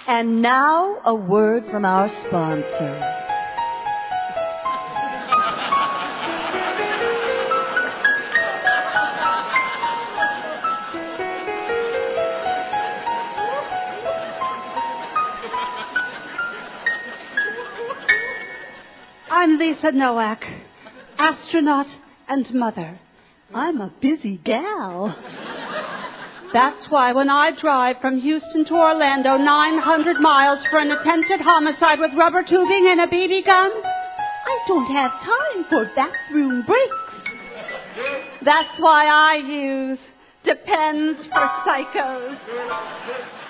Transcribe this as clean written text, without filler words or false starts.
And now, a word from our sponsor. I'm Lisa Nowak, astronaut and mother. I'm a busy gal. That's why when I drive from Houston to Orlando 900 miles for an attempted homicide with rubber tubing and a BB gun, I don't have time for bathroom breaks. That's why I use Depends for Psychos.